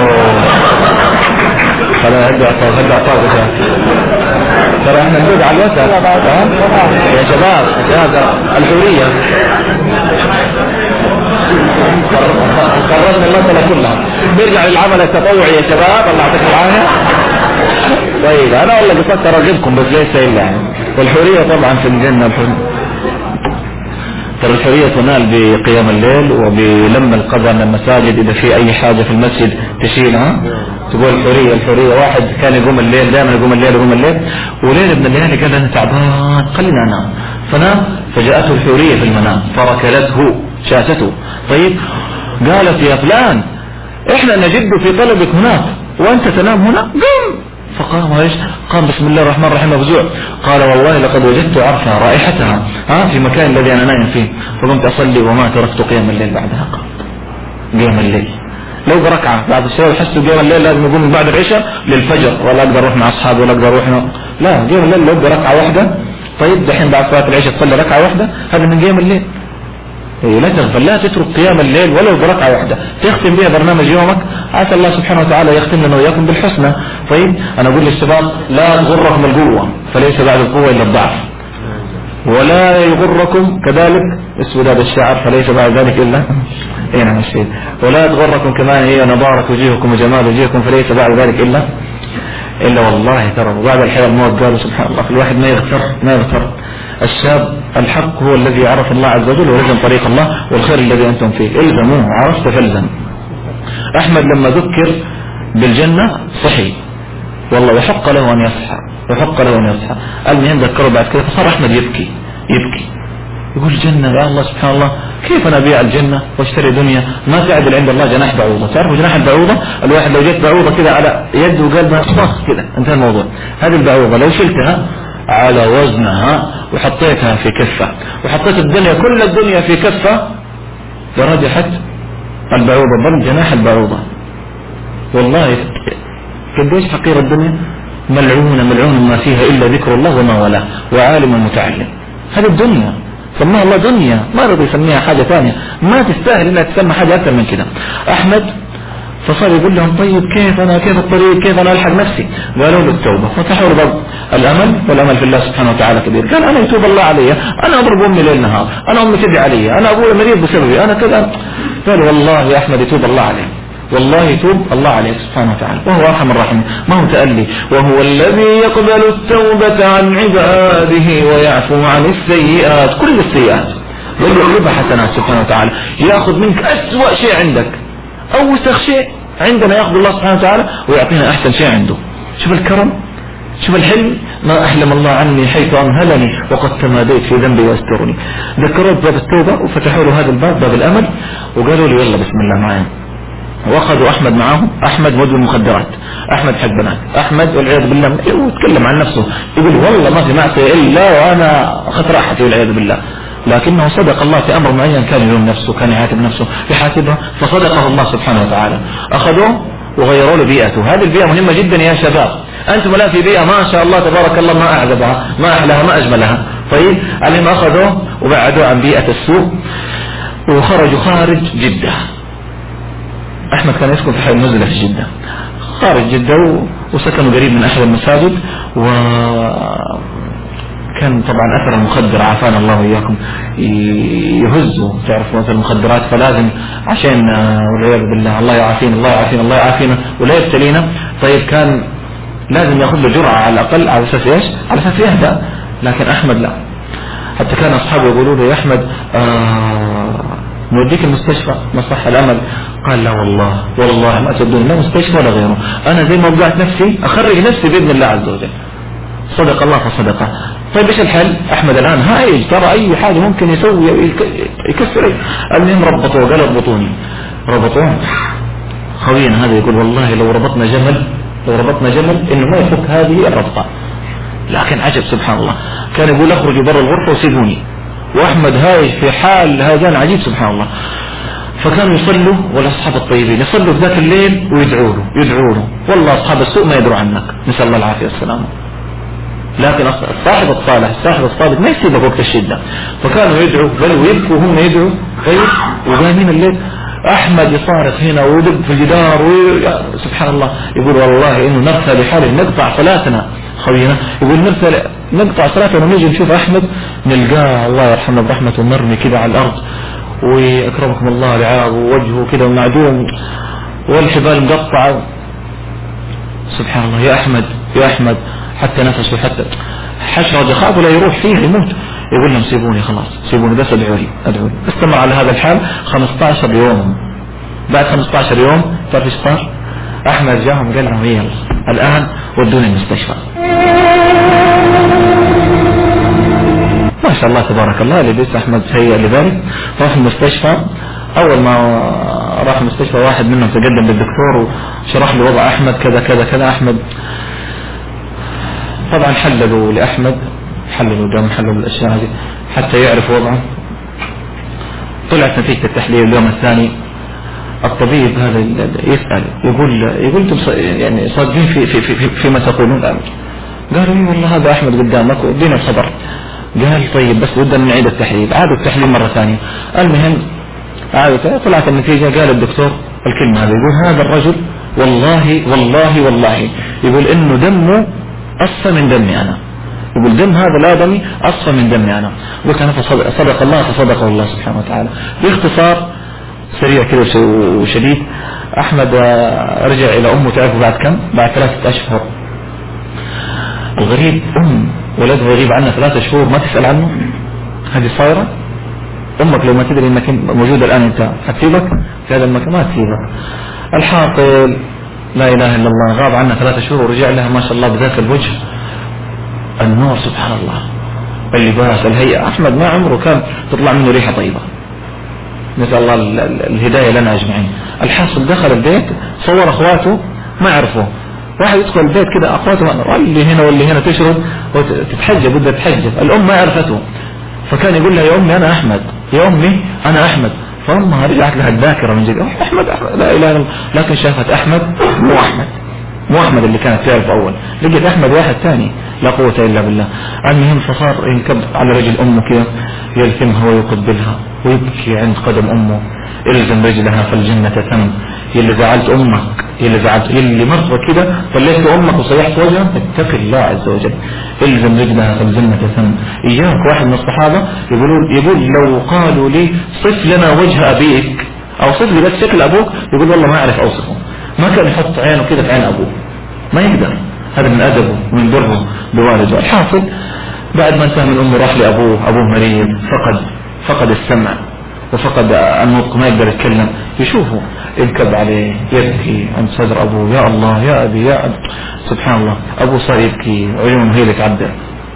خلاص هدع طاقة. ترى احنا نزود على الوسط يا شباب، هذا الحرية قررنا المسألة كلها. نرجع للعمل التطوعي يا شباب، الله يعطيكم العافية. طيب انا والله بفكر ارغبكم بس ليس الا يعني. والحرية طبعا في الجنة، الحرية تنال بقيام الليل وبلم القدم المساجد، إذا في أي حاجة في المسجد تشيلها تقول الحرية. واحد كان يقوم الليل دائما يقوم الليل وليل من الليالي قال أنا تعبان خلينا أنام، فنام فجاءته الحرية في المنام فركلته شاشته. طيب قالت يا فلان إحنا نجد في طلبك هناك وأنت تنام هنا، قم. فقام قام بسم الله الرحمن الرحيم مفزوع، قال والله لقد وجدت عرفها رائحتها في مكان الذي أنا نايم فيه، فقمت أصلي وما تركت قيام الليل بعدها. قيام الليل لو بركعة بعد الشباب حسوا قيام الليل لازم يقوم من بعد العشاء للفجر، ولا أقدر أروح مع أصحابي ولا أقدر أروح لا قيام الليل لو بركعة واحدة. طيب دحين بعد صلاة العشاء تصلي ركعة واحدة، هذا من قيام الليل. لا تغفل، لا تترك قيام الليل ولو بركعة واحدة تختم بها برنامج يومك. عسى الله سبحانه وتعالى يختم لنا وإياكم بالحسنى. طيب أنا أقول للشباب لا تغركم القوة، فليس بعد القوة إلا الضعف، ولا يغركم كذلك اسود هذا الشعر فليس بعد ذلك إلا نعم الشيء، ولا تغركم كمان هي نضارة وجيهكم وجمال وجيهكم فليس بعد ذلك إلا والله ترى بعد الحياة الموت. قالوا سبحان الله الواحد ما يغتر. الشاب الحق هو الذي عرف الله عز وجل ولزم طريق الله والخير الذي أنتم فيه، الزموه عرفت فالزم. أحمد لما ذكر بالجنة صحي والله، وحق له أن يصحى. المهم ذكره بعد كده فصار أحمد يبكي يقول الجنة يا الله سبحان الله كيف أنا أبيع الجنة واشتري دنيا ما تعدل عند الله جناح بعوضة. تعرفوا جناح البعوضة؟ الواحد لو جت بعوضة كده على يده وقلبها صخ كده انتهى الموضوع. هذه البعوضة لو شلتها على وزنها وحطيتها في كفة وحطيت الدنيا كل الدنيا في كفة لرجحت البعوضة بل جناح البعوضة. والله قديش حقير الدنيا، ملعونة ما فيها إلا ذكر الله وما والاه وعالم ومتعلم. هذه الدنيا سماها الله دنيا، ما رضي يسميها حاجة ثانية، ما تستاهل انها تسمى حاجة أكثر من كده. أحمد فصار يقول لهم طيب كيف الطريق، كيف أنا ألحق نفسي؟ قالوا له التوبة. فتحوا له الأمل، والأمل في الله سبحانه وتعالى كبير. قال أنا يتوب الله علي، أنا أضرب أمي ليل نهار، أنا أمي تدعي علي، أنا أبوي مريض بسببي، أنا كذا. قال والله يا أحمد يتوب الله عليه، والله يتوب الله عليه سبحانه وتعالى، وهو أرحم الراحمين. ما هو تألي، وهو الذي يقبل التوبة عن عباده ويعفو عن السيئات، كل السيئات ويقلبها حسنات سبحانه وتعالى. يأخذ منك أسوأ شيء عندك، أوسخ شيء عندنا يأخذ الله سبحانه وتعالى ويعطينا أحسن شيء عنده. شوف الكرم، شوف الحلم. ما أحلم الله عني حيث أمهلني وقد تماديت في ذنبي واسترني. ذكروا باب التوبة وفتحوا له هذا الباب، باب الأمل، وقالوا له يلا بسم الله معانا. واخذوا احمد معهم. احمد مدمن مخدرات، احمد حق بنات، احمد والعياذ بالله يتكلم عن نفسه يقول والله ما في معصيه الا وانا اخذت راحتي والعياذ بالله. لكنه صدق الله في امر معين، كان يلوم نفسه، كان يعاتب نفسه يحاسبها، فصدقه الله سبحانه وتعالى. اخذوه وغيروا له بيئته. هذه البيئه مهمه جدا يا شباب. انتم الان في بيئه ما شاء الله تبارك الله، ما اعذبها، ما احلاها، ما اجملها. طيب عليهم اخذوه وبعدوه عن بيئه السوء وخرجوا خارج جده. أحمد كان يسكن في حي النزلة في جدة، خارج جدة، وسكنوا قريب من أحد المساجد. وكان طبعا أثر المخدر عافانا الله وإياكم يهزوا، تعرفوا أثر المخدرات، فلازم عشان والعياذ بالله الله يعافينا الله يعافينا الله يعافينا ولا يبتلينا. طيب كان لازم يأخذ له جرعة على الأقل، على أساس إيش؟ على أساس يهدأ. لكن أحمد لا، حتى كان أصحابه يقولوا له يا أحمد نوديك المستشفى مصح الأمل. قال لا والله ما تدون لا مستشفى ولا غيره، أنا زي ما وقعت نفسي أخرج نفسي بإذن الله عز وجل. صدق الله فصدقه. طيب إيش الحل؟ أحمد الآن هايج، ترى أي حاجة ممكن يسوي يكسر. المهم ربطوه، قال اربطوني. ربطوه. خوينا هذا يقول والله لو ربطنا جمل إنه ما يفك هذه الربطة. لكن عجب سبحان الله، كان يقول اخرجوا برا الغرفة وسيبوني، وأحمد هايج في حال هذان عجيب سبحان الله. فكانوا يصلوا، والأصحاب الطيبين يصلوا في ذاك الليل ويدعوا له. والله أصحاب السوء ما يدروا عنك، نسأل الله العافية والسلامة. لكن الصاحب الصالح ما يسيبك وقت الشدة. فكانوا يدعوا بل ويبكوا هم يدعوا. طيب وقايمين الليل أحمد يصارخ هنا ويدق في الجدار سبحان الله. يقول والله إنه نرثى بحاله نقطع صلاتنا. خوينا يقول نقطع صلاتنا ونجي نشوف أحمد نلقاه الله يرحمه برحمته مرمي كده على الأرض، ويكرمكم الله لعاب ووجهه كده معدوم والحبال مقطعة. سبحان الله. يا أحمد حتى نفسه، حتى حشرة يخاف ولا يروح فيه يموت. يقول لهم سيبوني خلاص، سيبوني بس ادعوا لي. استمر على هذا الحال 15 يوم. بعد 15 يوم تعرف ايش صار؟ أحمد جاهم قال لهم يلا الآن ودوني المستشفى. ما شاء الله تبارك الله اللي بيس أحمد هيئ لذلك. راح المستشفى. أول ما راح المستشفى واحد منهم تقدم للدكتور وشرح له وضع أحمد كذا كذا كذا. أحمد طبعا حللوا لأحمد، حللوا الأشياء هذه حتى يعرف وضعه. طلعت نتيجة التحليل اليوم الثاني. الطبيب هذا يسأل يقول انتم يعني صادقين فيما تقولون؟ قالوا اي والله هذا أحمد قدامك ودينا الخبر. قال طيب بس بدنا نعيد التحليل. عادوا التحليل مرة ثانية. المهم عادوا، طلعت النتيجة. قال الدكتور الكلمة هذا، يقول هذا الرجل والله يقول انه دمه أصفى من دمي أنا. يقول دم هذا الآدمي أصفى من دمي أنا. قلت أنا صدق الله فصدقه الله سبحانه وتعالى. باختصار سريع كده وشديد، أحمد رجع إلى أمه. تعرفوا بعد كم؟ بعد 3 أشهر. الغريب ولده يغيب عنه 3 شهور ما تسأل عنه. هذه صايرة. أمك لو ما تدري أنك موجود الآن أنت هتسيبك في هذا المكان؟ ما تسيبك. الحاصل لا إله إلا الله غاب عنه 3 شهور ورجع لها ما شاء الله بذاك الوجه النور سبحان الله، اللباس، الهيئة. أحمد ما عمره كان تطلع منه ريحة طيبة. نسأل الله الهداية لنا أجمعين. الحاصل دخل البيت صور أخواته ما عرفوه، واحد يدخل البيت كده أخواته اللي هنا واللي هنا تشرب وتتحجب، بدها تتحجب، الأم ما عرفته، فكان يقول لها يا أمي أنا أحمد، يا أمي أنا أحمد، فأمها رجعت لها الذاكرة من جديد، أحمد لا إله إلا الله، لكن شافت أحمد مو أحمد اللي كانت تعرف أول، لقيت أحمد واحد ثاني لا قوة إلا بالله. المهم فصار ينكب على رجل أمه كده يلثمها ويقبلها ويبكي عند قدم أمه، إلزم رجلها فالجنة ثم، يلي زعلت أمك، يلي مرة كده طلعت أمك وصيحت وجهها اتق الله عز وجل، إلزم رجلها فالجنة ثم. إياك واحد من الصحابة يقول لو قالوا لي صف لنا وجه أبيك أو صف لي بس شكل أبوك، يقول والله ما أعرف أوصفه، ما كان يحط عينه كده في عين أبوه، ما يقدر، هذا من أدبه ومن بره بوالده. الحاصل بعد ما انتهى من أمه راح لأبوه، أبوه مريض، فقد السمع وفقد النطق، ما يقدر يتكلم، يشوفه ينكب عليه يبكي عند صدر أبوه، يا الله يا أبي يا أبي، سبحان الله، أبوه صار يبكي عيونه هي اللي تعبر،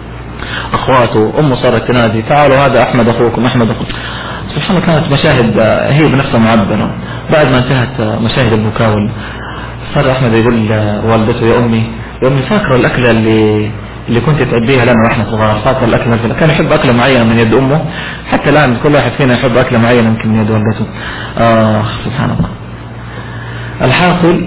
أخواته أمه صارت تنادي تعالوا هذا أحمد أخوكم أحمد أخوكم، سبحان الله. كانت مشاهد هي بنفسها معبرة. بعد ما انتهت مشاهد البكاء صار أحمد يقول والدته يا أمي فاكرة الأكلة اللي كنت تعبيها لنا واحنا صغار، فاكر الأكلة كان يحب أكلة معينة من يد أمه، حتى الآن كل واحد فينا يحب أكلة معينة يمكن من يد والدته. سبحان الله. الحاصل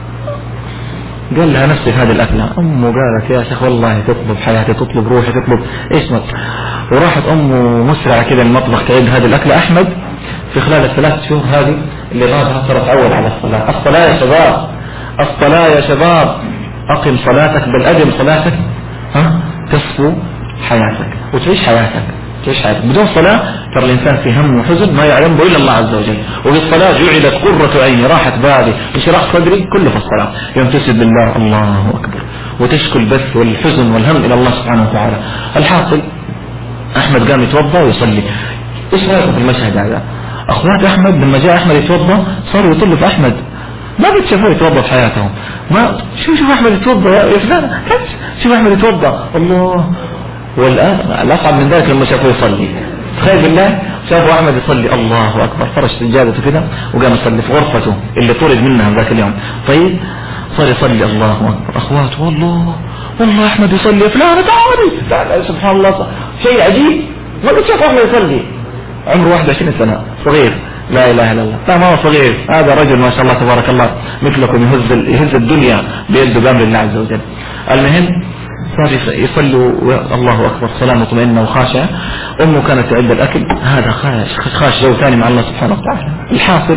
قال لها نفسي هذه الأكلة، أمه قالت يا شيخ والله تطلب حياتي، تطلب روحي، تطلب إيش ما، وراحت أمه مسرعة كده المطبخ تعيد هذه الأكلة. أحمد في خلال ال3 شهور هذه اللي غابها صار تعود على الصلاة. الصلاة يا شباب، الصلاة يا شباب، أقم صلاتك بل أدم صلاتك تصفو حياتك وتعيش حياتك بدون صلاة ترى الإنسان في هم وحزن ما يعلم به إلا الله عز وجل. وبالصلاة جعلت قرة عيني، راحة بالي، انشراح صدري كله في الصلاة، يمتسب بالله الله أكبر وتشكو البث والحزن والهم إلى الله سبحانه وتعالى. الحاصل أحمد قام يتوضأ ويصلي. إيش رأيكم في المشهد هذا؟ أخوات أحمد لما جاء أحمد يتوضأ صاروا يطلوا في أحمد، ما بتشوفوه يتوضأ في حياتهم، ما شوف أحمد يتوضأ يا فلان، شوف أحمد يتوضأ الله. والآن الأصعب من ذلك لما شافوه يصلي، تخيل بالله شافوا أحمد يصلي الله أكبر، فرش سجادته كده وقام يصلي في غرفته اللي طرد منها ذاك اليوم. طيب صار يصلي الله أكبر. أخوات والله أحمد يصلي، فلان تعالي سبحان الله، شيء عجيب، ما بتشوف أحمد يصلي، عمره 21 سنة، صغير، لا إله إلا الله. لا ما هو صغير، هذا رجل ما شاء الله تبارك الله مثلكم يهز الدنيا بيده بأمر الله عز وجل. المهم صار يصلوا الله أكبر صلاة مطمئنة وخاشعة. أمه كانت تعد الأكل، هذا خاش جو ثاني مع الله سبحانه وتعالى. الحاصل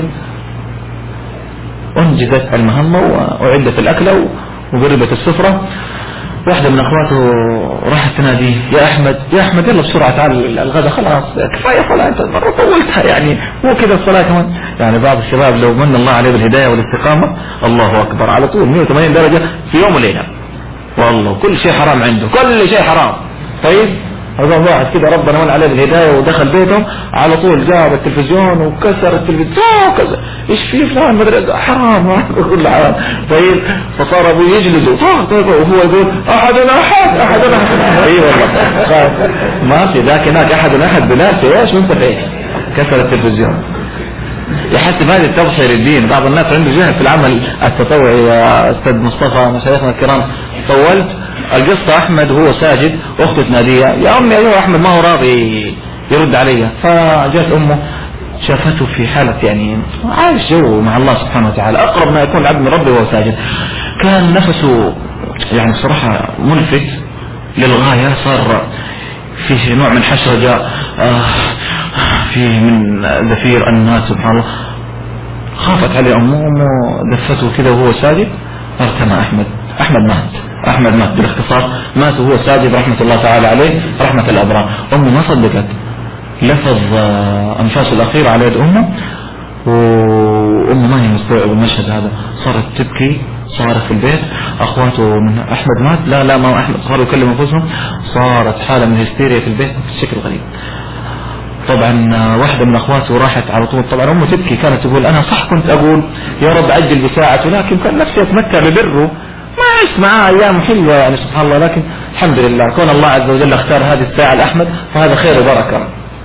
أنجزت المهمة وعدت الأكلة وقربت السفرة. واحدة من أخواته راحت تناديه يا أحمد يلا بسرعة تعال الغداء، خلاص كفاية صلاة أنت مرة طولتها، يعني مو كذا الصلاة كمان. يعني بعض الشباب لو من الله عليه بالهداية والاستقامة الله أكبر على طول 180 درجة في يوم وليلة، والله كل شيء حرام عنده، كل شيء حرام. طيب هذا واحد كده ربنا من عليه بالهداية ودخل بيتهم على طول جاب التلفزيون وكسر التلفزيون وكسر، ايش فيه فلان مدري حرام كل حرام. طيب فصار ابوه يجلده وهو يقول احدنا احد. اي والله ما في ذاك هناك احد بناسه ايش وانت فيه كسر التلفزيون. يحسب هذه التضحية للدين. بعض الناس عنده جهل في العمل التطوعي. يا أستاذ مصطفى مشايخنا الكرام طولت القصة. أحمد وهو ساجد أخته تناديه يا أمي أيوة أحمد ما هو راضي يرد علي، فجاءت أمه شافته في حالة يعني عايش جو مع الله سبحانه وتعالى، أقرب ما يكون العبد من ربه وهو ساجد. كان نفسه يعني صراحة ملفت للغاية، صار فيه نوع من حشرجة، فيه من ذفير الناس سبحان الله. خافت عليه أمه دفته كده وهو ساجد، ارتمى أحمد مات بالاختصار، مات وهو ساجد رحمة الله تعالى عليه رحمة الأبرار. أمه ما صدقت، لفظ أنفاسه الأخيرة على يد أمه، وأمه ما هي مستوعبة المشهد هذا، صارت تبكي، صارت في البيت. أخواته من أحمد مات، لا ما أحمد، صاروا يكلموا أنفسهم، صارت حالة من الهستيريا في البيت بشكل غريب. طبعا واحدة من أخواته راحت على طول، طبعا أمه تبكي، كانت تقول أنا صح كنت أقول يا رب أجل بساعته، لكن كان نفسي أتمتع ببره، ما عشت معاه أيام حلوة يعني سبحان الله. لكن الحمد لله كون الله عز وجل اختار هذه الساعة لأحمد فهذا خير وبركة.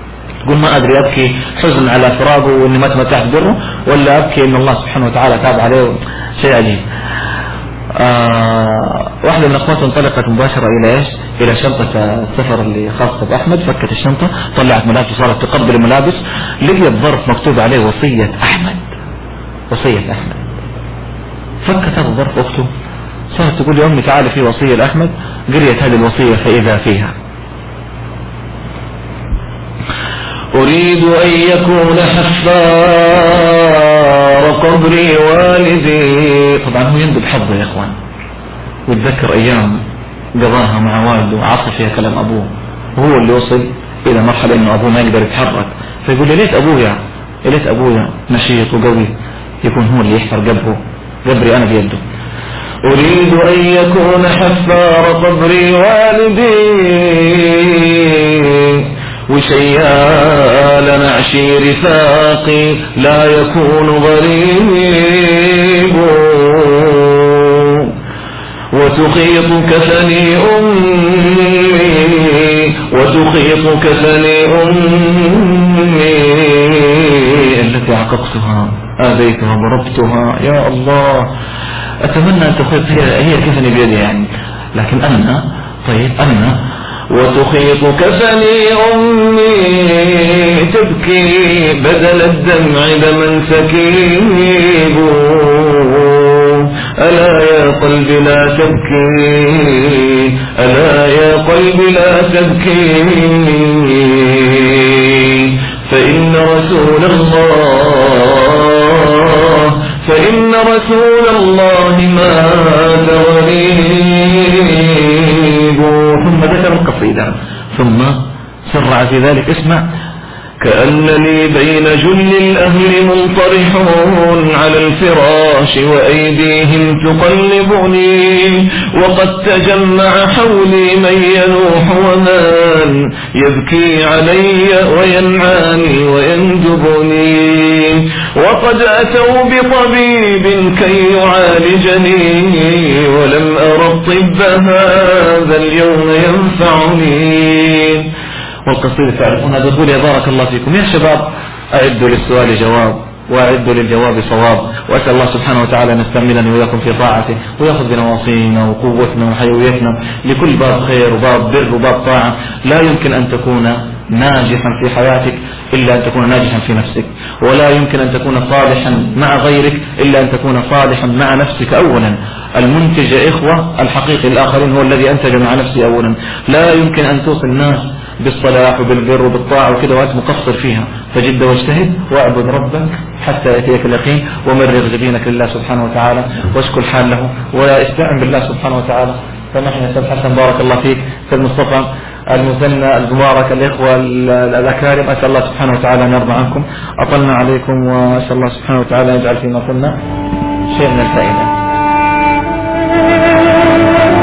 تقول ما أدري أبكي حزن على فراقه وإني ما تمتعت بره، ولا أبكي إن الله سبحانه وتعالى تاب عليه. شيء عجيب. واحدة من أخواتي انطلقت مباشرة إلى إيش؟ إلى شنطة السفر اللي خاصة بأحمد. فكت الشنطة، طلعت ملابس وصارت تقبل الملابس. لقيت ظرف مكتوب عليه وصية أحمد، وصية أحمد. فكت هذا الظرف أخته، صارت تقول لي أمي تعالي في وصية لأحمد. قريت هذه الوصية فإذا فيها: أريد أن يكون حفار قبري والدي. طبعا هو يندب حظه يا إخوان، ويتذكر أيام قضاها مع والده وعصى فيها كلام أبوه، وهو اللي وصل إلى مرحلة إنه أبوه ما يقدر يتحرك. فيقول لي ليت أبويا نشيط وقوي يكون هو اللي يحفر قبري أنا بيده. أريد أن يكون حفار قبري والدي وشيال نعشي رفاقي لا يكون غريب، وتخيط كفني أمي التي عققتها آذيتها ضربتها. يا الله، أتمنى أن تخيط هي كفني بيدي يعني، لكن أنا وتخيط كفني أمي تبكي بدل الدمع دما سكيب. ألا يا قلبي لا تبكي، ألا يا قلبي لا تبكي، فإن رسول الله مات غريب. ثم ذكر القصيدة ثم سرع في ذلك. اسمع: كأنني بين جل الأهل منطرحون على الفراش وأيديهم تقلبني، وقد تجمع حولي من ينوح ومن يبكي علي وينعاني ويندبني، وقد أتوا بطبيب كي يعالجني ولم أر الطب هذا اليوم ينفعني. والقصيدة تعرفونها تقول: يا بارك الله فيكم يا شباب، أعدوا للسؤال جواب وأعدوا للجواب صواب، وأسأل الله سبحانه وتعالى أن يستعملني وإياكم في طاعته، ويأخذ بنواصينا وقوتنا وحيويتنا لكل باب خير وباب بر وباب طاعة. لا يمكن أن تكون ناجحا في حياتك إلا أن تكون ناجحا في نفسك، ولا يمكن أن تكون صالحا مع غيرك إلا أن تكون صالحا مع نفسك أولا. المنتج يا إخوة الحقيقي الآخرين هو الذي أنتج مع نفسي أولا. لا يمكن أن توصل الناس بالصلاح وبالبر وبالطاعة وكذا وأنت مقصر فيها. فجد واجتهد واعبد ربك حتى يأتيك اليقين، ومرغ جبينك لله سبحانه وتعالى واشكر حال له واستعن بالله سبحانه وتعالى. سامحني يا أستاذ حسن، بارك الله فيك. أستاذ مصطفى المثنى المبارك، الإخوة الأكارم، أسأل الله سبحانه وتعالى أن يرضى عنكم. أطلنا عليكم، وأسأل الله سبحانه وتعالى أن يجعل فيما قلنا شيء من الفائدة.